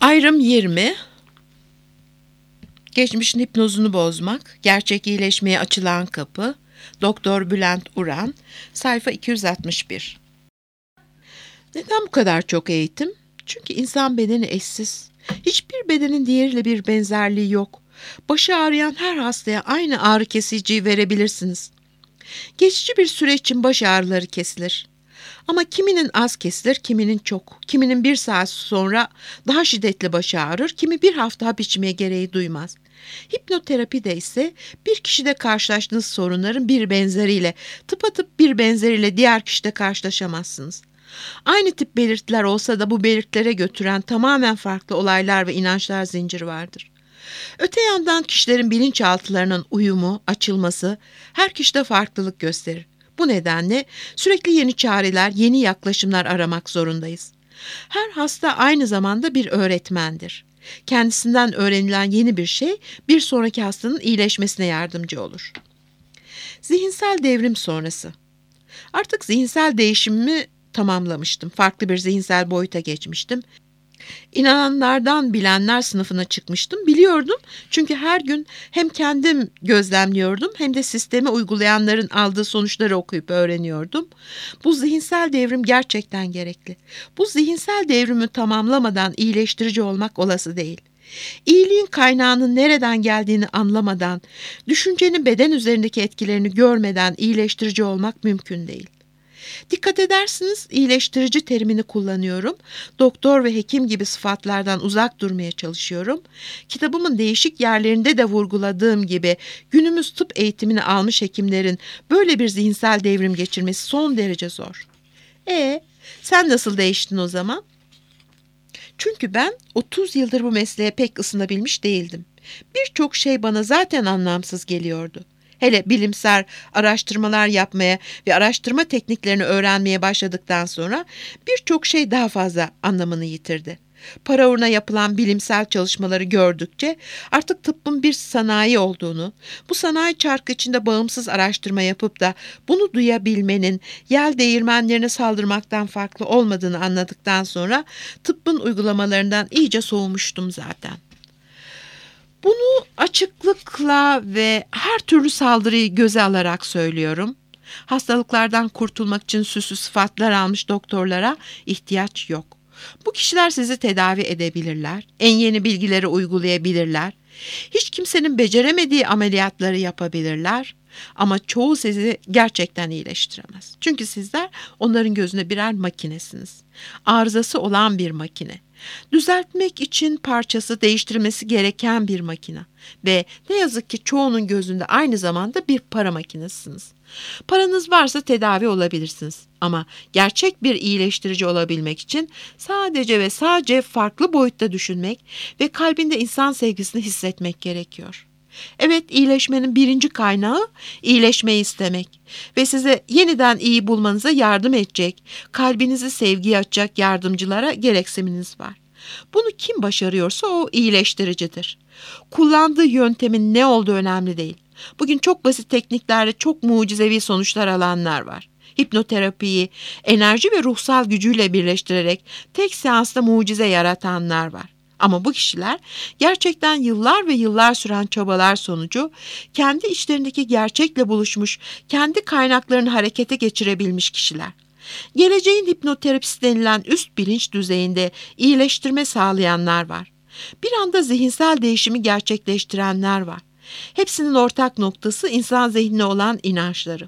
Ayrım 20. Geçmişin hipnozunu bozmak, gerçek iyileşmeye açılan kapı. Doktor Bülent Uran, sayfa 261. Neden bu kadar çok eğitim? Çünkü insan bedeni eşsiz. Hiçbir bedenin diğeriyle bir benzerliği yok. Başı ağrıyan her hastaya aynı ağrı kesiciyi verebilirsiniz. Geçici bir süre için baş ağrıları kesilir. Ama kiminin az kesilir, kiminin çok. Kiminin 1 saat sonra daha şiddetli başı ağrır, kimi bir hafta hap içmeye gereği duymaz. Hipnoterapide ise bir kişide karşılaştığınız sorunların bir benzeriyle, tıpatıp bir benzeriyle diğer kişide karşılaşamazsınız. Aynı tip belirtiler olsa da bu belirtilere götüren tamamen farklı olaylar ve inançlar zinciri vardır. Öte yandan kişilerin bilinçaltılarının uyumu, açılması her kişide farklılık gösterir. Bu nedenle sürekli yeni çareler, yeni yaklaşımlar aramak zorundayız. Her hasta aynı zamanda bir öğretmendir. Kendisinden öğrenilen yeni bir şey bir sonraki hastanın iyileşmesine yardımcı olur. Zihinsel devrim sonrası. Artık zihinsel değişimimi tamamlamıştım. Farklı bir zihinsel boyuta geçmiştim. İnananlardan bilenler sınıfına çıkmıştım. Biliyordum çünkü her gün hem kendim gözlemliyordum hem de sisteme uygulayanların aldığı sonuçları okuyup öğreniyordum. Bu zihinsel devrim gerçekten gerekli. Bu zihinsel devrimi tamamlamadan iyileştirici olmak olası değil. İyiliğin kaynağının nereden geldiğini anlamadan, düşüncenin beden üzerindeki etkilerini görmeden iyileştirici olmak mümkün değil. Dikkat edersiniz, iyileştirici terimini kullanıyorum. Doktor ve hekim gibi sıfatlardan uzak durmaya çalışıyorum. Kitabımın değişik yerlerinde de vurguladığım gibi günümüz tıp eğitimini almış hekimlerin böyle bir zihinsel devrim geçirmesi son derece zor. Sen nasıl değiştin o zaman? Çünkü ben 30 yıldır bu mesleğe pek ısınabilmiş değildim. Birçok şey bana zaten anlamsız geliyordu. Hele bilimsel araştırmalar yapmaya ve araştırma tekniklerini öğrenmeye başladıktan sonra birçok şey daha fazla anlamını yitirdi. Para uğruna yapılan bilimsel çalışmaları gördükçe artık tıbbın bir sanayi olduğunu, bu sanayi çarkı içinde bağımsız araştırma yapıp da bunu duyabilmenin yel değirmenlerine saldırmaktan farklı olmadığını anladıktan sonra tıbbın uygulamalarından iyice soğumuştum zaten. Bunu açıklıkla ve her türlü saldırıyı göze alarak söylüyorum. Hastalıklardan kurtulmak için süslü sıfatlar almış doktorlara ihtiyaç yok. Bu kişiler sizi tedavi edebilirler, en yeni bilgileri uygulayabilirler. Hiç kimsenin beceremediği ameliyatları yapabilirler. Ama çoğu sizi gerçekten iyileştiremez. Çünkü sizler onların gözünde birer makinesiniz. Arızası olan bir makine. Düzeltmek için parçası değiştirmesi gereken bir makine. Ve ne yazık ki çoğunun gözünde aynı zamanda bir para makinesiniz. Paranız varsa tedavi olabilirsiniz. Ama gerçek bir iyileştirici olabilmek için sadece ve sadece farklı boyutta düşünmek ve kalbinde insan sevgisini hissetmek gerekiyor. Evet, iyileşmenin birinci kaynağı iyileşmeyi istemek ve size yeniden iyi bulmanıza yardım edecek, kalbinizi sevgiye açacak yardımcılara gereksiniminiz var. Bunu kim başarıyorsa o iyileştiricidir. Kullandığı yöntemin ne olduğu önemli değil. Bugün çok basit tekniklerle çok mucizevi sonuçlar alanlar var. Hipnoterapiyi enerji ve ruhsal gücüyle birleştirerek tek seansta mucize yaratanlar var. Ama bu kişiler gerçekten yıllar ve yıllar süren çabalar sonucu kendi içlerindeki gerçekle buluşmuş, kendi kaynaklarını harekete geçirebilmiş kişiler. Geleceğin hipnoterapisi denilen üst bilinç düzeyinde iyileştirme sağlayanlar var. Bir anda zihinsel değişimi gerçekleştirenler var. Hepsinin ortak noktası insan zihnine olan inançları.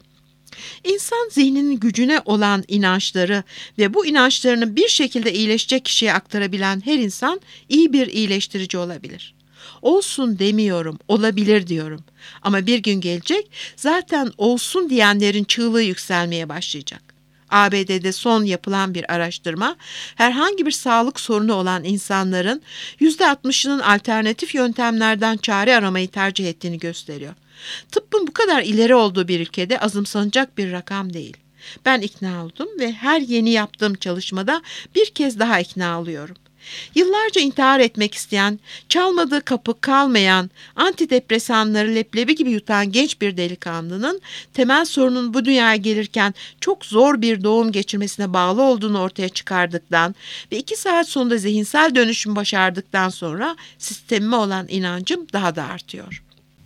İnsan zihninin gücüne olan inançları ve bu inançlarını bir şekilde iyileşecek kişiye aktarabilen her insan iyi bir iyileştirici olabilir. Olsun demiyorum, olabilir diyorum. Ama bir gün gelecek, zaten olsun diyenlerin çığlığı yükselmeye başlayacak. ABD'de son yapılan bir araştırma, herhangi bir sağlık sorunu olan insanların %60'ının alternatif yöntemlerden çare aramayı tercih ettiğini gösteriyor. Tıbbın bu kadar ileri olduğu bir ülkede azımsanacak bir rakam değil. Ben ikna oldum ve her yeni yaptığım çalışmada bir kez daha ikna oluyorum. Yıllarca intihar etmek isteyen, çalmadığı kapı kalmayan, antidepresanları leblebi gibi yutan genç bir delikanlının temel sorunun bu dünyaya gelirken çok zor bir doğum geçirmesine bağlı olduğunu ortaya çıkardıktan ve 2 saat sonunda zihinsel dönüşüm başardıktan sonra sistemime olan inancım daha da artıyor.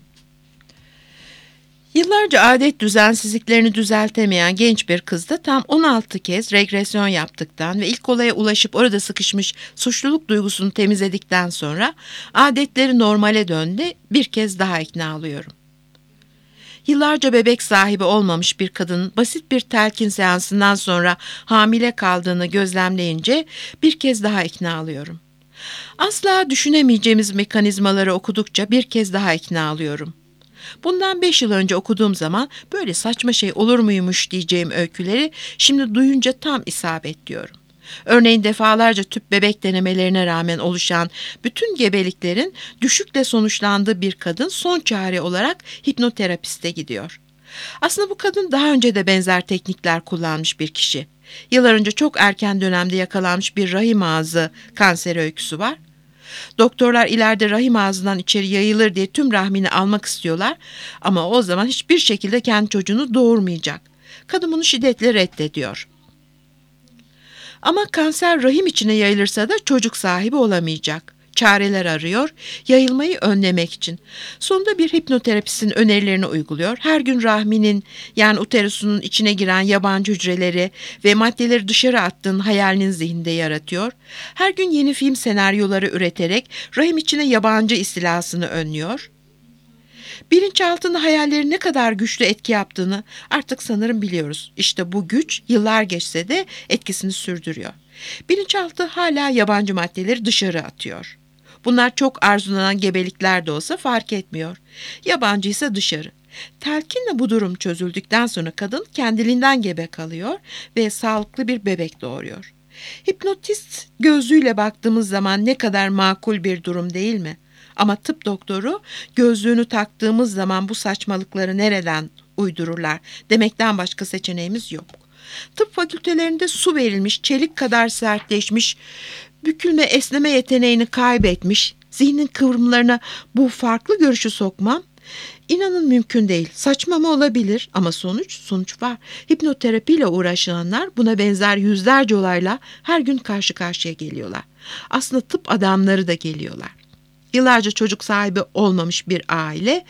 Yıllarca adet düzensizliklerini düzeltemeyen genç bir kız da tam 16 kez regresyon yaptıktan ve ilk olaya ulaşıp orada sıkışmış suçluluk duygusunu temizledikten sonra adetleri normale döndü, bir kez daha ikna oluyorum. Yıllarca bebek sahibi olmamış bir kadının basit bir telkin seansından sonra hamile kaldığını gözlemleyince bir kez daha ikna oluyorum. Asla düşünemeyeceğimiz mekanizmaları okudukça bir kez daha ikna oluyorum. Bundan 5 yıl önce okuduğum zaman böyle saçma şey olur muymuş diyeceğim öyküleri şimdi duyunca tam isabet diyorum. Örneğin defalarca tüp bebek denemelerine rağmen oluşan bütün gebeliklerin düşükle sonuçlandığı bir kadın son çare olarak hipnoterapiste gidiyor. Aslında bu kadın daha önce de benzer teknikler kullanmış bir kişi. Yıllar önce çok erken dönemde yakalanmış bir rahim ağzı kanseri öyküsü var. Doktorlar ileride rahim ağzından içeri yayılır diye tüm rahmini almak istiyorlar ama o zaman hiçbir şekilde kendi çocuğunu doğurmayacak. Kadın bunu şiddetle reddediyor. Ama kanser rahim içine yayılırsa da çocuk sahibi olamayacak. Çareler arıyor, yayılmayı önlemek için. Sonunda bir hipnoterapistin önerilerini uyguluyor. Her gün rahminin yani uterusunun içine giren yabancı hücreleri ve maddeleri dışarı attığın hayalinin zihninde yaratıyor. Her gün yeni film senaryoları üreterek rahim içine yabancı istilasını önlüyor. Bilinçaltında hayallerin ne kadar güçlü etki yaptığını artık sanırım biliyoruz. İşte bu güç yıllar geçse de etkisini sürdürüyor. Bilinçaltı hala yabancı maddeleri dışarı atıyor. Bunlar çok arzulanan gebelikler de olsa fark etmiyor. Yabancıysa dışarı. Telkinle bu durum çözüldükten sonra kadın kendiliğinden gebe kalıyor ve sağlıklı bir bebek doğuruyor. Hipnotist gözlüğüyle baktığımız zaman ne kadar makul bir durum değil mi? Ama tıp doktoru gözlüğünü taktığımız zaman bu saçmalıkları nereden uydururlar demekten başka seçeneğimiz yok. Tıp fakültelerinde su verilmiş, çelik kadar sertleşmiş, bükülme esneme yeteneğini kaybetmiş, zihnin kıvrımlarına bu farklı görüşü sokmam, inanın mümkün değil. Saçma mı olabilir ama sonuç var. Hipnoterapiyle uğraşanlar buna benzer yüzlerce olayla her gün karşı karşıya geliyorlar. Aslında tıp adamları da geliyorlar. Yıllarca çocuk sahibi olmamış bir aile,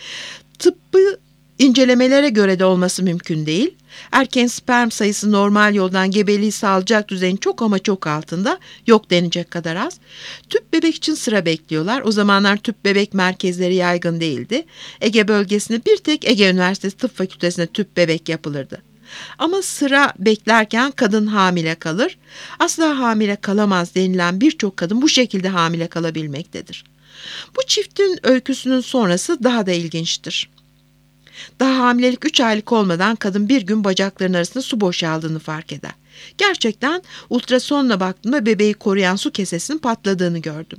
tıbbı incelemelere göre de olması mümkün değil. Erken sperm sayısı normal yoldan gebeliği sağlayacak düzeyin çok ama çok altında, yok denecek kadar az. Tüp bebek için sıra bekliyorlar. O zamanlar tüp bebek merkezleri yaygın değildi. Ege bölgesinde bir tek Ege Üniversitesi Tıp Fakültesi'nde tüp bebek yapılırdı. Ama sıra beklerken kadın hamile kalır. Asla hamile kalamaz denilen birçok kadın bu şekilde hamile kalabilmektedir. Bu çiftin öyküsünün sonrası daha da ilginçtir. Daha hamilelik 3 aylık olmadan kadın bir gün bacaklarının arasında su boşaldığını fark eder. Gerçekten ultrasonla baktığımda bebeği koruyan su kesesinin patladığını gördüm.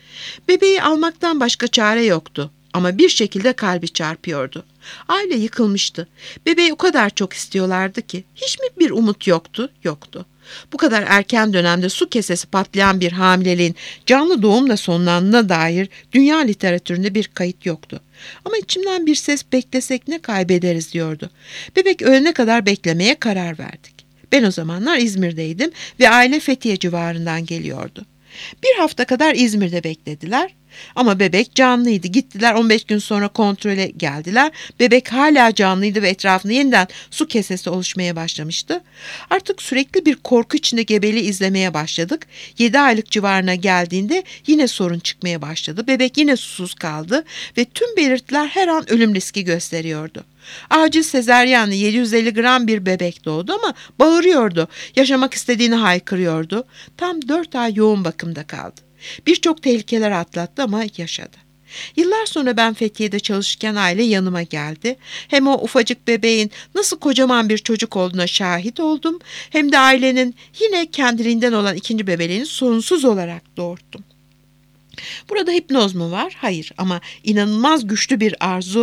Bebeği almaktan başka çare yoktu ama bir şekilde kalbi çarpıyordu. Aile yıkılmıştı. Bebeği o kadar çok istiyorlardı ki hiç mi bir umut yoktu? Yoktu. Bu kadar erken dönemde su kesesi patlayan bir hamileliğin canlı doğumla sonlandığına dair dünya literatüründe bir kayıt yoktu. Ama içimden bir ses beklesek ne kaybederiz diyordu. Bebek ölene kadar beklemeye karar verdik. Ben o zamanlar İzmir'deydim ve aile Fethiye civarından geliyordu. Bir hafta kadar İzmir'de beklediler. Ama bebek canlıydı. Gittiler 15 gün sonra kontrole geldiler. Bebek hala canlıydı ve etrafında yeniden su kesesi oluşmaya başlamıştı. Artık sürekli bir korku içinde gebeliği izlemeye başladık. 7 aylık civarına geldiğinde yine sorun çıkmaya başladı. Bebek yine susuz kaldı ve tüm belirtiler her an ölüm riski gösteriyordu. Acil sezaryenle 750 gram bir bebek doğdu ama bağırıyordu. Yaşamak istediğini haykırıyordu. Tam 4 ay yoğun bakımda kaldı. Birçok tehlikeler atlattı ama yaşadı. Yıllar sonra ben Fethiye'de çalışırken aile yanıma geldi. Hem o ufacık bebeğin nasıl kocaman bir çocuk olduğuna şahit oldum, hem de ailenin yine kendiliğinden olan ikinci bebeğini sorunsuz olarak doğurttum. Burada hipnoz mu var? Hayır, ama inanılmaz güçlü bir arzu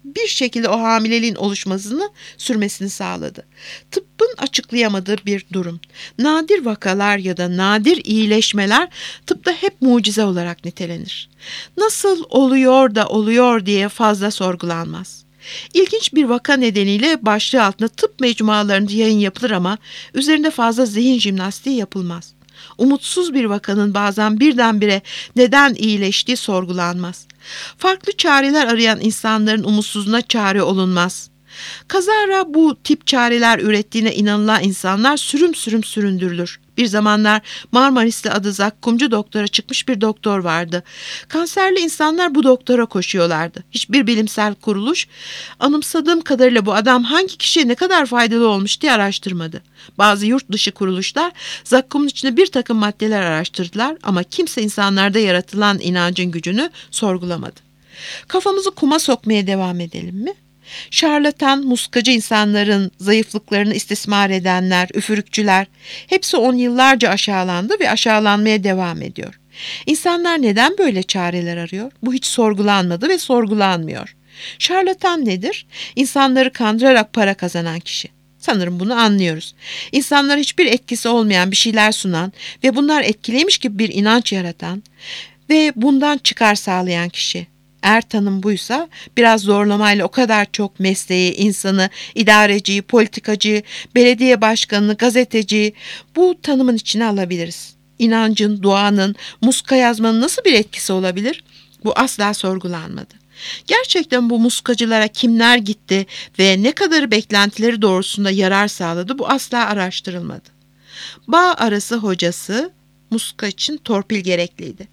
bir şekilde o hamileliğin oluşmasını sürmesini sağladı. Tıbbın açıklayamadığı bir durum. Nadir vakalar ya da nadir iyileşmeler tıpta hep mucize olarak nitelenir. Nasıl oluyor da oluyor diye fazla sorgulanmaz. İlginç bir vaka nedeniyle başlığı altında tıp mecmualarında yayın yapılır ama üzerinde fazla zihin jimnastiği yapılmaz. Umutsuz bir vakanın bazen birdenbire neden iyileştiği sorgulanmaz. Farklı çareler arayan insanların umutsuzluğuna çare olunmaz. Kazara bu tip çareler ürettiğine inanılan insanlar sürüm sürüm süründürülür. Bir zamanlar Marmaris'te adı zakkumcu doktora çıkmış bir doktor vardı. Kanserli insanlar bu doktora koşuyorlardı. Hiçbir bilimsel kuruluş, anımsadığım kadarıyla bu adam hangi kişiye ne kadar faydalı olmuş diye araştırmadı. Bazı yurt dışı kuruluşlar zakkumun içinde bir takım maddeler araştırdılar ama kimse insanlarda yaratılan inancın gücünü sorgulamadı. Kafamızı kuma sokmaya devam edelim mi? Şarlatan, muskacı insanların zayıflıklarını istismar edenler, üfürükçüler, hepsi on yıllarca aşağılandı ve aşağılanmaya devam ediyor. İnsanlar neden böyle çareler arıyor? Bu hiç sorgulanmadı ve sorgulanmıyor. Şarlatan nedir? İnsanları kandırarak para kazanan kişi. Sanırım bunu anlıyoruz. İnsanlara hiçbir etkisi olmayan bir şeyler sunan ve bunlar etkiliymiş gibi bir inanç yaratan ve bundan çıkar sağlayan kişi. Eğer tanım buysa biraz zorlamayla o kadar çok mesleği, insanı, idareciyi, politikacıyı, belediye başkanını, gazeteciyi bu tanımın içine alabiliriz. İnancın, duanın, muska yazmanın nasıl bir etkisi olabilir? Bu asla sorgulanmadı. Gerçekten bu muskacılara kimler gitti ve ne kadarı beklentileri doğrultusunda yarar sağladı bu asla araştırılmadı. Bağ arası hocası muska için torpil gerekliydi.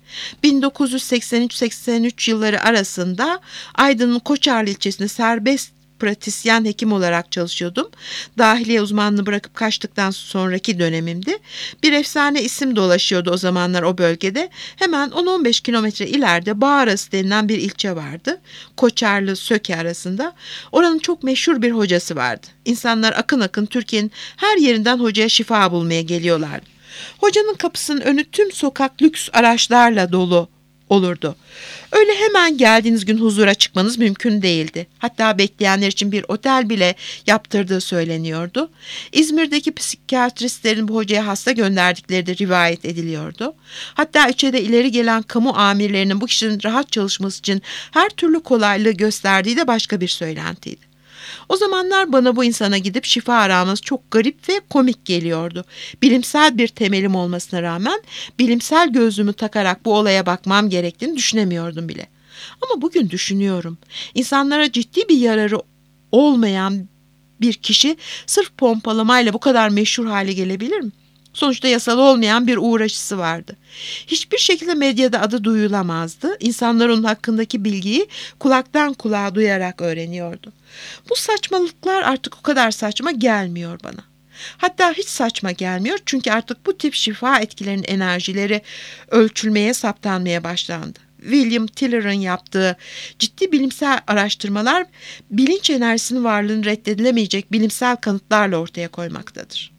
1983-83 yılları arasında Aydın'ın Koçarlı ilçesinde serbest pratisyen hekim olarak çalışıyordum. Dahiliye uzmanlığı bırakıp kaçtıktan sonraki dönemimdi. Bir efsane isim dolaşıyordu o zamanlar o bölgede. Hemen 10-15 kilometre ileride Bağarası denilen bir ilçe vardı. Koçarlı Söke arasında. Oranın çok meşhur bir hocası vardı. İnsanlar akın akın Türkiye'nin her yerinden hocaya şifa bulmaya geliyorlardı. Hocanın kapısının önü tüm sokak lüks araçlarla dolu olurdu. Öyle hemen geldiğiniz gün huzura çıkmanız mümkün değildi. Hatta bekleyenler için bir otel bile yaptırdığı söyleniyordu. İzmir'deki psikiyatristlerin bu hocaya hasta gönderdikleri de rivayet ediliyordu. Hatta ilçede ileri gelen kamu amirlerinin bu kişinin rahat çalışması için her türlü kolaylığı gösterdiği de başka bir söylentiydi. O zamanlar bana bu insana gidip şifa araması çok garip ve komik geliyordu. Bilimsel bir temelim olmasına rağmen bilimsel gözlüğümü takarak bu olaya bakmam gerektiğini düşünemiyordum bile. Ama bugün düşünüyorum. İnsanlara ciddi bir yararı olmayan bir kişi sırf pompalamayla bu kadar meşhur hale gelebilir mi? Sonuçta yasal olmayan bir uğraşısı vardı. Hiçbir şekilde medyada adı duyulamazdı. İnsanlar onun hakkındaki bilgiyi kulaktan kulağa duyarak öğreniyordu. Bu saçmalıklar artık o kadar saçma gelmiyor bana. Hatta hiç saçma gelmiyor çünkü artık bu tip şifa etkilerinin enerjileri ölçülmeye, saptanmaya başlandı. William Tiller'ın yaptığı ciddi bilimsel araştırmalar bilinç enerjisinin varlığını reddedilemeyecek bilimsel kanıtlarla ortaya koymaktadır.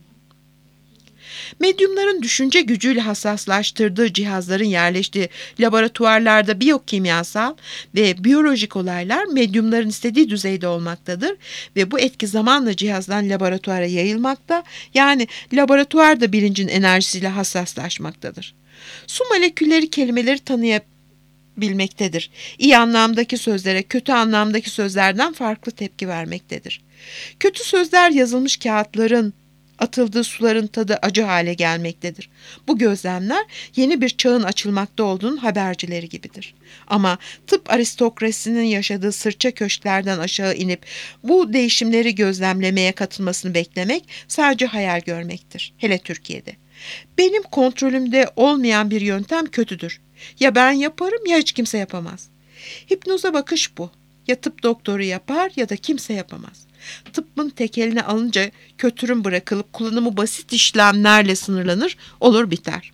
Medyumların düşünce gücüyle hassaslaştırdığı cihazların yerleştiği laboratuvarlarda biyokimyasal ve biyolojik olaylar medyumların istediği düzeyde olmaktadır ve bu etki zamanla cihazdan laboratuvara yayılmakta, yani laboratuvar da bilincin enerjisiyle hassaslaşmaktadır. Su molekülleri kelimeleri tanıyabilmektedir. İyi anlamdaki sözlere kötü anlamdaki sözlerden farklı tepki vermektedir. Kötü sözler yazılmış kağıtların atıldığı suların tadı acı hale gelmektedir. Bu gözlemler yeni bir çağın açılmakta olduğunun habercileri gibidir. Ama tıp aristokrasinin yaşadığı sırça köşklerden aşağı inip bu değişimleri gözlemlemeye katılmasını beklemek sadece hayal görmektir. Hele Türkiye'de. Benim kontrolümde olmayan bir yöntem kötüdür. Ya ben yaparım ya hiç kimse yapamaz. Hipnoza bakış bu. Ya tıp doktoru yapar ya da kimse yapamaz. Tıbbın tekeline alınca kötürüm bırakılıp kullanımı basit işlemlerle sınırlanır, olur biter.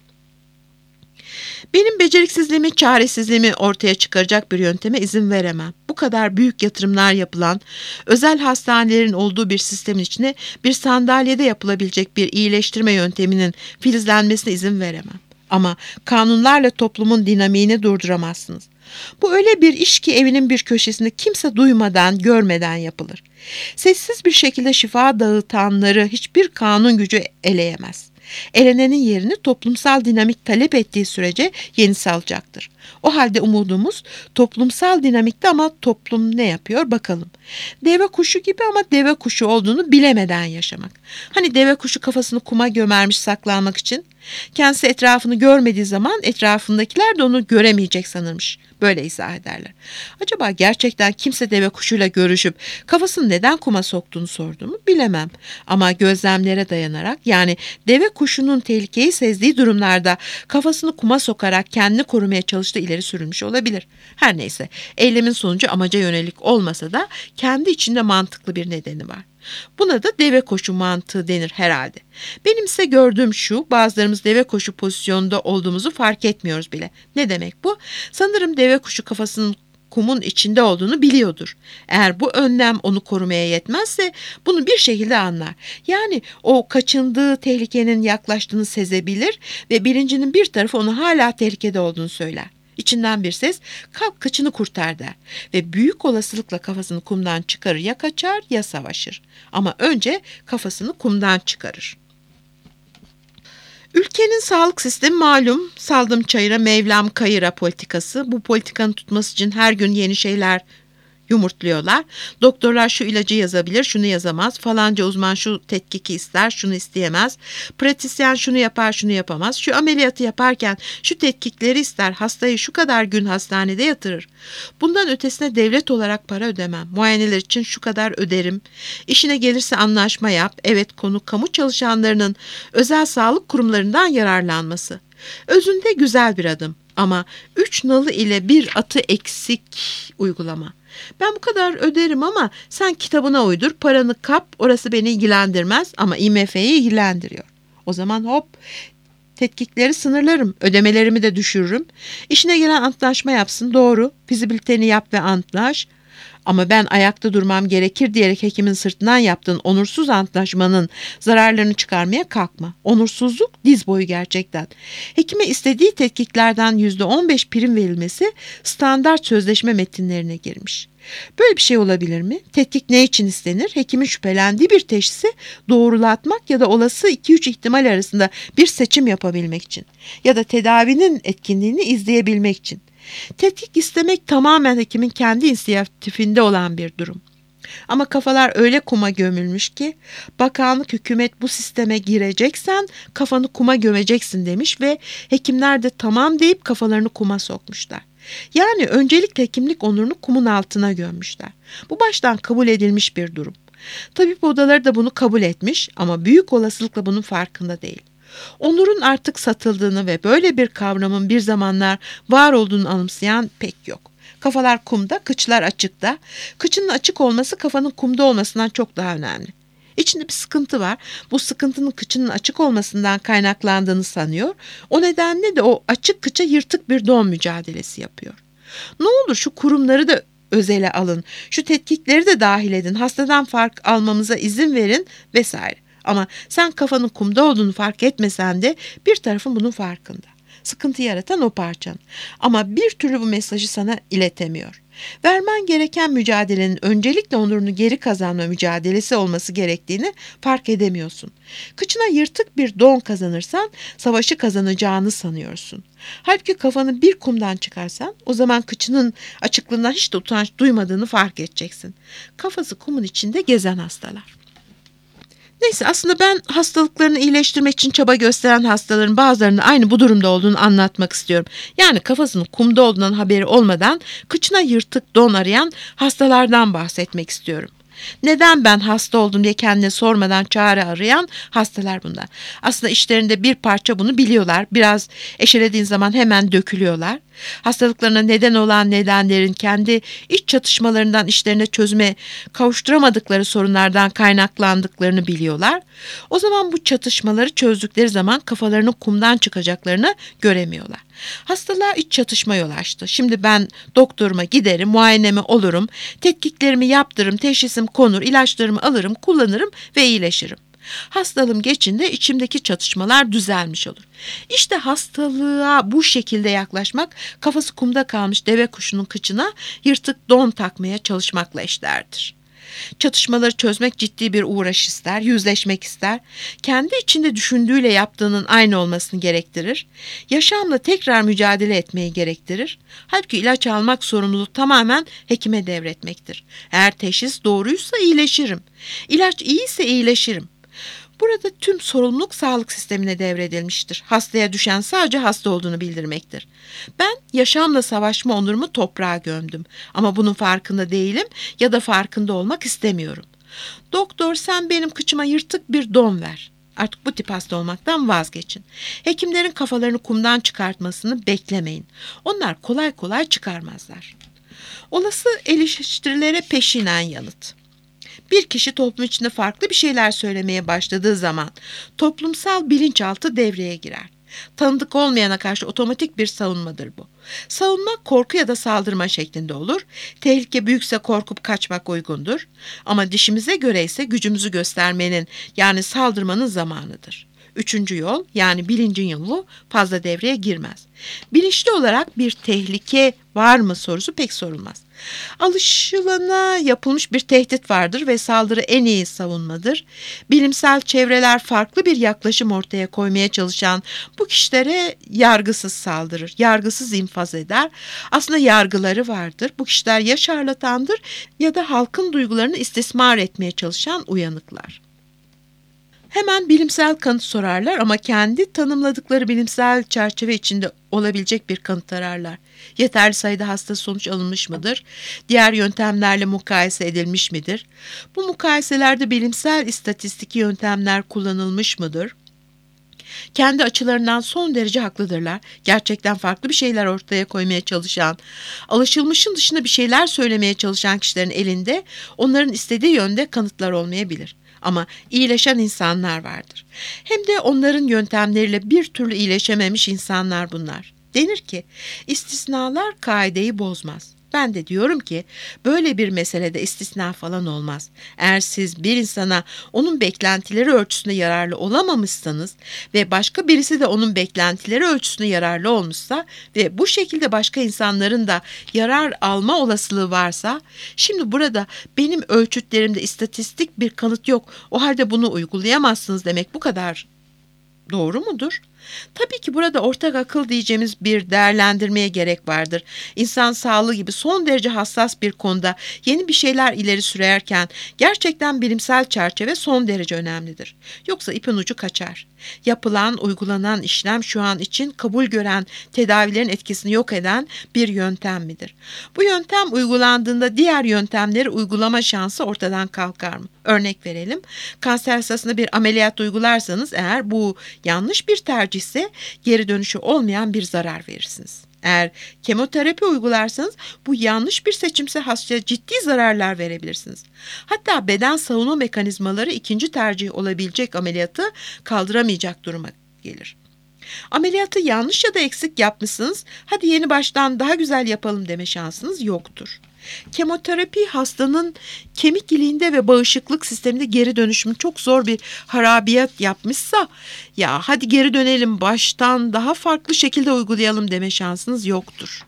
Benim beceriksizliğimi, çaresizliğimi ortaya çıkaracak bir yönteme izin veremem. Bu kadar büyük yatırımlar yapılan, özel hastanelerin olduğu bir sistemin içine bir sandalyede yapılabilecek bir iyileştirme yönteminin filizlenmesine izin veremem. Ama kanunlarla toplumun dinamiğini durduramazsınız. Bu öyle bir iş ki evinin bir köşesinde kimse duymadan, görmeden yapılır. Sessiz bir şekilde şifa dağıtanları hiçbir kanun gücü eleyemez. Elenenin yerini toplumsal dinamik talep ettiği sürece yenisi alacaktır. O halde umudumuz toplumsal dinamikte, ama toplum ne yapıyor bakalım. Deve kuşu gibi ama deve kuşu olduğunu bilemeden yaşamak. Hani deve kuşu kafasını kuma gömermiş saklanmak için. Kendisi etrafını görmediği zaman etrafındakiler de onu göremeyecek sanırmış. Böyle izah ederler. Acaba gerçekten kimse deve kuşuyla görüşüp kafasını neden kuma soktuğunu sordu mu bilemem. Ama gözlemlere dayanarak, yani deve kuşunun tehlikeyi sezdiği durumlarda kafasını kuma sokarak kendini korumaya çalıştığı ileri sürülmüş olabilir. Her neyse, eylemin sonucu amaca yönelik olmasa da kendi içinde mantıklı bir nedeni var. Buna da deve koşu mantığı denir herhalde. Benimse gördüğüm şu: bazılarımız deve koşu pozisyonunda olduğumuzu fark etmiyoruz bile. Ne demek bu? Sanırım deve kuşu kafasının kumun içinde olduğunu biliyordur. Eğer bu önlem onu korumaya yetmezse bunu bir şekilde anlar. Yani o kaçındığı tehlikenin yaklaştığını sezebilir ve bilincinin bir tarafı ona hala tehlikede olduğunu söyler. İçinden bir ses "kalk, kıçını kurtar" der ve büyük olasılıkla kafasını kumdan çıkarır, ya kaçar ya savaşır. Ama önce kafasını kumdan çıkarır. Ülkenin sağlık sistemi malum, saldım çayıra Mevlam kayıra politikası. Bu politikanın tutması için her gün yeni şeyler yumurtluyorlar. Doktorlar şu ilacı yazabilir, şunu yazamaz. Falanca uzman şu tetkiki ister, şunu isteyemez. Pratisyen şunu yapar, şunu yapamaz. Şu ameliyatı yaparken şu tetkikleri ister. Hastayı şu kadar gün hastanede yatırır. Bundan ötesine devlet olarak para ödemem. Muayeneler için şu kadar öderim. İşine gelirse anlaşma yap. Evet, konu kamu çalışanlarının özel sağlık kurumlarından yararlanması. Özünde güzel bir adım. Ama 3 nalı ile bir atı eksik uygulama. Ben bu kadar öderim ama sen kitabına uydur, paranı kap, orası beni ilgilendirmez ama IMF'yi ilgilendiriyor. O zaman hop, tetkikleri sınırlarım, ödemelerimi de düşürürüm. İşine gelen antlaşma yapsın, doğru, fizibiliteni yap ve antlaş. Ama ben ayakta durmam gerekir diyerek hekimin sırtından yaptığın onursuz antlaşmanın zararlarını çıkarmaya kalkma. Onursuzluk diz boyu gerçekten. Hekime istediği tetkiklerden %15 prim verilmesi standart sözleşme metinlerine girmiş. Böyle bir şey olabilir mi? Tetkik ne için istenir? Hekimin şüphelendiği bir teşhisi doğrulatmak ya da olası 2-3 ihtimal arasında bir seçim yapabilmek için. Ya da tedavinin etkinliğini izleyebilmek için. Tetkik istemek tamamen hekimin kendi inisiyatifinde olan bir durum. Ama kafalar öyle kuma gömülmüş ki bakanlık, hükümet bu sisteme gireceksen kafanı kuma gömeceksin demiş ve hekimler de tamam deyip kafalarını kuma sokmuşlar. Yani öncelikle hekimlik onurunu kumun altına gömmüşler. Bu baştan kabul edilmiş bir durum. Tabip odaları da bunu kabul etmiş ama büyük olasılıkla bunun farkında değil. Onurun artık satıldığını ve böyle bir kavramın bir zamanlar var olduğunu anımsayan pek yok. Kafalar kumda, kıçlar açıkta. Kıçının açık olması kafanın kumda olmasından çok daha önemli. İçinde bir sıkıntı var. Bu sıkıntının kıçının açık olmasından kaynaklandığını sanıyor. O nedenle de o açık kıça yırtık bir don mücadelesi yapıyor. Ne olur şu kurumları da özele alın, şu tetkikleri de dahil edin, hastadan fark almamıza izin verin vesaire. Ama sen kafanın kumda olduğunu fark etmesen de bir tarafın bunun farkında. Sıkıntı yaratan o parçan. Ama bir türlü bu mesajı sana iletemiyor. Vermen gereken mücadelenin öncelikle onurunu geri kazanma mücadelesi olması gerektiğini fark edemiyorsun. Kıçına yırtık bir don kazanırsan savaşı kazanacağını sanıyorsun. Halbuki kafanı bir kumdan çıkarsan o zaman kıçının açıklığından hiç de utanç duymadığını fark edeceksin. Kafası kumun içinde gezen hastalar. Neyse, aslında ben hastalıklarını iyileştirmek için çaba gösteren hastaların bazılarının aynı bu durumda olduğunu anlatmak istiyorum. Yani kafasının kumda olduğundan haberi olmadan kıçına yırtık don arayan hastalardan bahsetmek istiyorum. Neden ben hasta oldum diye kendine sormadan çare arayan hastalar bunlar. Aslında içlerinde bir parça bunu biliyorlar. Biraz eşelediğin zaman hemen dökülüyorlar. Hastalıklarına neden olan nedenlerin kendi iç çatışmalarından işlerine çözüme kavuşturamadıkları sorunlardan kaynaklandıklarını biliyorlar. O zaman bu çatışmaları çözdükleri zaman kafalarının kumdan çıkacaklarını göremiyorlar. Hastalığa iç çatışma yol açtı. Şimdi ben doktoruma giderim, muayenemi olurum, tetkiklerimi yaptırırım, teşhisim konur, ilaçlarımı alırım, kullanırım ve iyileşirim. Hastalığım geçince içimdeki çatışmalar düzelmiş olur. İşte hastalığa bu şekilde yaklaşmak, kafası kumda kalmış deve kuşunun kıçına yırtık don takmaya çalışmakla eşdeğerdir. Çatışmaları çözmek ciddi bir uğraş ister, yüzleşmek ister. Kendi içinde düşündüğüyle yaptığının aynı olmasını gerektirir. Yaşamla tekrar mücadele etmeyi gerektirir. Halbuki ilaç almak sorumluluğu tamamen hekime devretmektir. Eğer teşhis doğruysa iyileşirim. İlaç iyiyse iyileşirim. Burada tüm sorumluluk sağlık sistemine devredilmiştir. Hastaya düşen sadece hasta olduğunu bildirmektir. Ben yaşamla savaşma onurumu toprağa gömdüm. Ama bunun farkında değilim ya da farkında olmak istemiyorum. Doktor, sen benim kıçıma yırtık bir don ver. Artık bu tip hasta olmaktan vazgeçin. Hekimlerin kafalarını kumdan çıkartmasını beklemeyin. Onlar kolay kolay çıkarmazlar. Olası eleştirilere peşinen yanıt. Bir kişi toplum içinde farklı bir şeyler söylemeye başladığı zaman toplumsal bilinçaltı devreye girer. Tanıdık olmayana karşı otomatik bir savunmadır bu. Savunma korku ya da saldırma şeklinde olur. Tehlike büyükse korkup kaçmak uygundur. Ama dişimize göre ise gücümüzü göstermenin yani saldırmanın zamanıdır. Üçüncü yol yani bilincin yolu fazla devreye girmez. Bilinçli olarak bir tehlike var mı sorusu pek sorulmaz. Alışılana yapılmış bir tehdit vardır ve saldırı en iyi savunmadır. Bilimsel çevreler farklı bir yaklaşım ortaya koymaya çalışan bu kişilere yargısız saldırır, yargısız infaz eder. Aslında yargıları vardır. Bu kişiler ya şarlatandır ya da halkın duygularını istismar etmeye çalışan uyanıklar. Hemen bilimsel kanıt sorarlar ama kendi tanımladıkları bilimsel çerçeve içinde olabilecek bir kanıt ararlar. Yeterli sayıda hasta sonuç alınmış mıdır? Diğer yöntemlerle mukayese edilmiş midir? Bu mukayeselerde bilimsel istatistik yöntemler kullanılmış mıdır? Kendi açılarından son derece haklıdırlar. Gerçekten farklı bir şeyler ortaya koymaya çalışan, alışılmışın dışında bir şeyler söylemeye çalışan kişilerin elinde onların istediği yönde kanıtlar olmayabilir. Ama iyileşen insanlar vardır. Hem de onların yöntemleriyle bir türlü iyileşememiş insanlar bunlar. Denir ki istisnalar kaideyi bozmaz. Ben de diyorum ki böyle bir meselede istisna falan olmaz. Eğer siz bir insana onun beklentileri ölçüsünde yararlı olamamışsanız ve başka birisi de onun beklentileri ölçüsünde yararlı olmuşsa ve bu şekilde başka insanların da yarar alma olasılığı varsa, şimdi burada benim ölçütlerimde istatistik bir kanıt yok, o halde bunu uygulayamazsınız demek bu kadar doğru mudur? Tabii ki burada ortak akıl diyeceğimiz bir değerlendirmeye gerek vardır. İnsan sağlığı gibi son derece hassas bir konuda yeni bir şeyler ileri sürerken gerçekten bilimsel çerçeve son derece önemlidir. Yoksa ipin ucu kaçar. Yapılan, uygulanan işlem şu an için kabul gören tedavilerin etkisini yok eden bir yöntem midir? Bu yöntem uygulandığında diğer yöntemleri uygulama şansı ortadan kalkar mı? Örnek verelim. Kanser hastasına bir ameliyat uygularsanız eğer bu yanlış bir tercihse geri dönüşü olmayan bir zarar verirsiniz. Eğer kemoterapi uygularsanız bu yanlış bir seçimse hastaya ciddi zararlar verebilirsiniz. Hatta beden savunma mekanizmaları ikinci tercih olabilecek ameliyatı kaldıramayacak duruma gelir. Ameliyatı yanlış ya da eksik yapmışsınız, hadi yeni baştan daha güzel yapalım deme şansınız yoktur. Kemoterapi hastanın kemik iliğinde ve bağışıklık sisteminde geri dönüşümü çok zor bir harabiyat yapmışsa, ya hadi geri dönelim baştan daha farklı şekilde uygulayalım deme şansınız yoktur.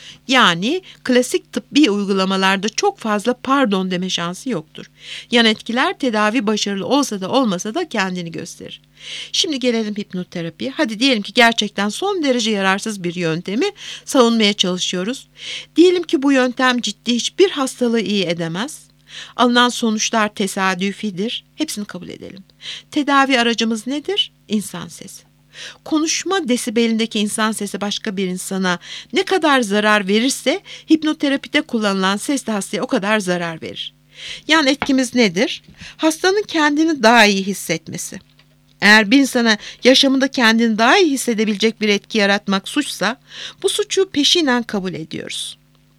Yani klasik tıbbi uygulamalarda çok fazla pardon deme şansı yoktur. Yan etkiler tedavi başarılı olsa da olmasa da kendini gösterir. Şimdi gelelim hipnoterapiye. Hadi diyelim ki gerçekten son derece yararsız bir yöntemi savunmaya çalışıyoruz. Diyelim ki bu yöntem ciddi hiçbir hastalığı iyi edemez. Alınan sonuçlar tesadüfidir. Hepsini kabul edelim. Tedavi aracımız nedir? İnsan sesi. Konuşma desibelindeki insan sesi başka bir insana ne kadar zarar verirse hipnoterapide kullanılan ses de hastaya o kadar zarar verir. Yan etkimiz nedir? Hastanın kendini daha iyi hissetmesi. Eğer bir insana yaşamında kendini daha iyi hissedebilecek bir etki yaratmak suçsa bu suçu peşinen kabul ediyoruz.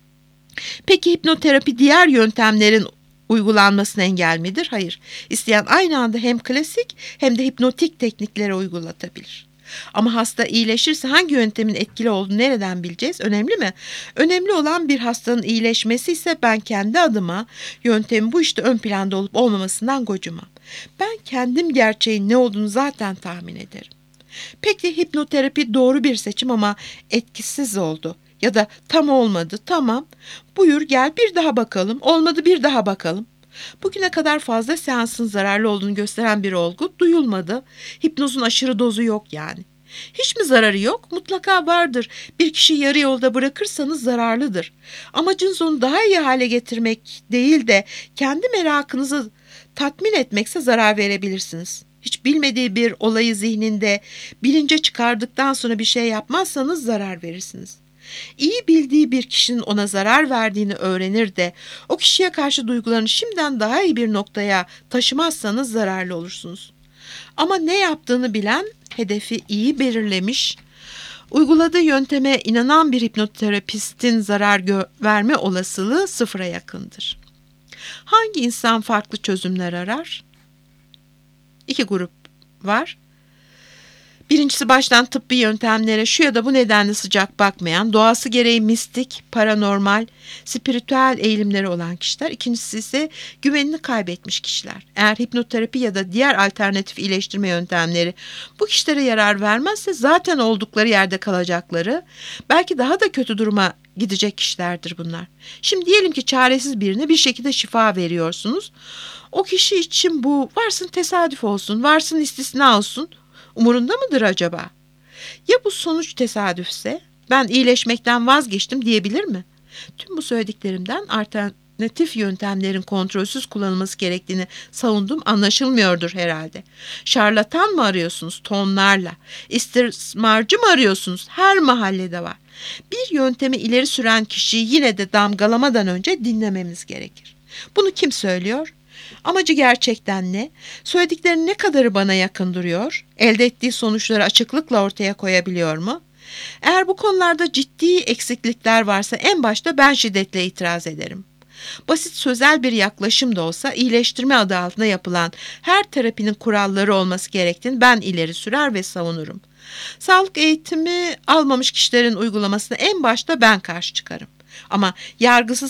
Peki hipnoterapi diğer yöntemlerin uygulanmasına engel midir? Hayır. İsteyen aynı anda hem klasik hem de hipnotik teknikleri uygulatabilir. Ama hasta iyileşirse hangi yöntemin etkili olduğunu nereden bileceğiz? Önemli mi? Önemli olan bir hastanın iyileşmesi ise ben kendi adıma yöntemin bu işte ön planda olup olmamasından gocumam. Ben kendim gerçeğin ne olduğunu zaten tahmin ederim. Peki hipnoterapi doğru bir seçim ama etkisiz oldu. Ya da tam olmadı. Tamam. Buyur gel bir daha bakalım. Olmadı bir daha bakalım. Bugüne kadar fazla seansın zararlı olduğunu gösteren bir olgu duyulmadı. Hipnozun aşırı dozu yok yani. Hiç mi zararı yok? Mutlaka vardır. Bir kişiyi yarı yolda bırakırsanız zararlıdır. Amacınız onu daha iyi hale getirmek değil de kendi merakınızı tatmin etmekse zarar verebilirsiniz. Hiç bilmediği bir olayı zihninde bilince çıkardıktan sonra bir şey yapmazsanız zarar verirsiniz. İyi bildiği bir kişinin ona zarar verdiğini öğrenir de o kişiye karşı duygularını şimdiden daha iyi bir noktaya taşımazsanız zararlı olursunuz. Ama ne yaptığını bilen, hedefi iyi belirlemiş, uyguladığı yönteme inanan bir hipnoterapistin zarar verme olasılığı sıfıra yakındır. Hangi insan farklı çözümler arar? İki grup var. Birincisi baştan tıbbi yöntemlere şu ya da bu nedenle sıcak bakmayan, doğası gereği mistik, paranormal, spiritüel eğilimleri olan kişiler. İkincisi ise güvenini kaybetmiş kişiler. Eğer hipnoterapi ya da diğer alternatif iyileştirme yöntemleri bu kişilere yarar vermezse zaten oldukları yerde kalacakları, belki daha da kötü duruma gidecek kişilerdir bunlar. Şimdi diyelim ki çaresiz birine bir şekilde şifa veriyorsunuz. O kişi için bu varsın tesadüf olsun, varsın istisna olsun. Umurunda mıdır acaba? Ya bu sonuç tesadüfse ben iyileşmekten vazgeçtim diyebilir mi? Tüm bu söylediklerimden alternatif yöntemlerin kontrolsüz kullanılması gerektiğini savundum anlaşılmıyordur herhalde. Şarlatan mı arıyorsunuz tonlarla? İstismarcı mı arıyorsunuz? Her mahallede var. Bir yöntemi ileri süren kişiyi yine de damgalamadan önce dinlememiz gerekir. Bunu kim söylüyor? Amacı gerçekten ne? Söylediklerinin ne kadarı bana yakın duruyor? Elde ettiği sonuçları açıklıkla ortaya koyabiliyor mu? Eğer bu konularda ciddi eksiklikler varsa en başta ben şiddetle itiraz ederim. Basit sözel bir yaklaşım da olsa iyileştirme adı altında yapılan her terapinin kuralları olması gerektiğini ben ileri sürer ve savunurum. Sağlık eğitimi almamış kişilerin uygulamasına en başta ben karşı çıkarım. Ama yargısız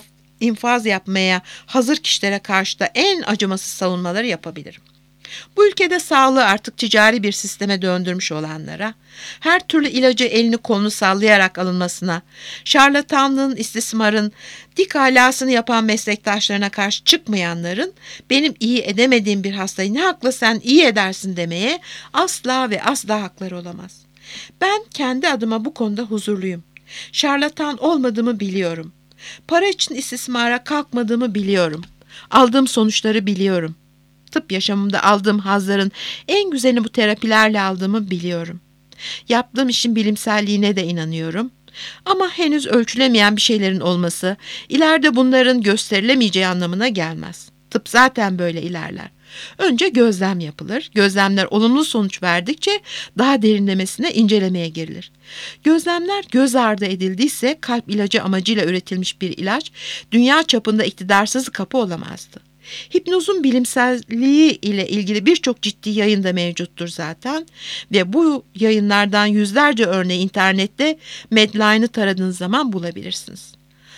infaz yapmaya hazır kişilere karşı da en acımasız savunmaları yapabilirim. Bu ülkede sağlığı artık ticari bir sisteme döndürmüş olanlara, her türlü ilacı elini kolunu sallayarak alınmasına, şarlatanlığın, istismarın, dik alasını yapan meslektaşlarına karşı çıkmayanların benim iyi edemediğim bir hastayı ne hakla sen iyi edersin demeye asla ve asla hakları olamaz. Ben kendi adıma bu konuda huzurluyum. Şarlatan olmadığımı biliyorum. Para için istismara kalkmadığımı biliyorum. Aldığım sonuçları biliyorum. Tıp yaşamımda aldığım hazların en güzelini bu terapilerle aldığımı biliyorum. Yaptığım işin bilimselliğine de inanıyorum. Ama henüz ölçülemeyen bir şeylerin olması, ileride bunların gösterilemeyeceği anlamına gelmez. Tıp zaten böyle ilerler. Önce gözlem yapılır. Gözlemler olumlu sonuç verdikçe daha derinlemesine incelemeye girilir. Gözlemler göz ardı edildiyse kalp ilacı amacıyla üretilmiş bir ilaç dünya çapında iktidarsız kapı olamazdı. Hipnozun bilimselliği ile ilgili birçok ciddi yayın da mevcuttur zaten ve bu yayınlardan yüzlerce örneği internette Medline'ı taradığınız zaman bulabilirsiniz.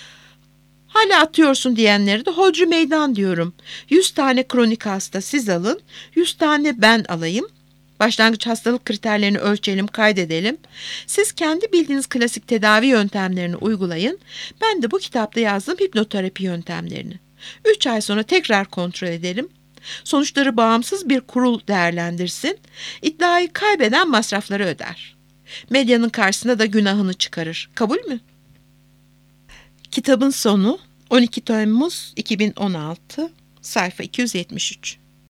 Hala atıyorsun diyenlere de hodri meydan diyorum. 100 tane kronik hasta siz alın, 100 tane ben alayım. Başlangıç hastalık kriterlerini ölçelim, kaydedelim. Siz kendi bildiğiniz klasik tedavi yöntemlerini uygulayın. Ben de bu kitapta yazdığım hipnoterapi yöntemlerini. 3 ay sonra tekrar kontrol edelim. Sonuçları bağımsız bir kurul değerlendirsin. İddiayı kaybeden masrafları öder. Medyanın karşısına da günahını çıkarır. Kabul mü? Kitabın sonu 12 Temmuz 2016, sayfa 273.